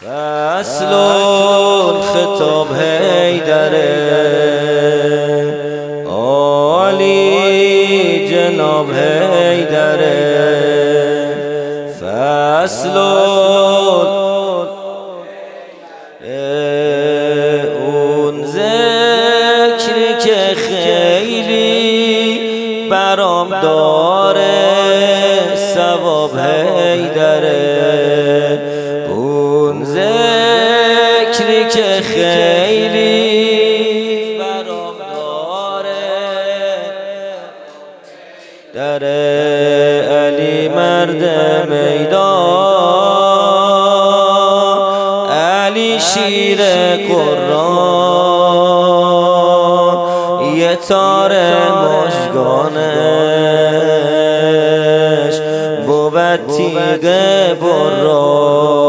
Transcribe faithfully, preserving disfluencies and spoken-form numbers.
فصل خطاب حیدره عالی جناب حیدره فصل اون ذکری که خیلی برام داره ثواب حیدره اون ذکری که خیلی برام داره در علی مرد میدان علی شیر قرآن یه تار مژگانش بود تیغ بران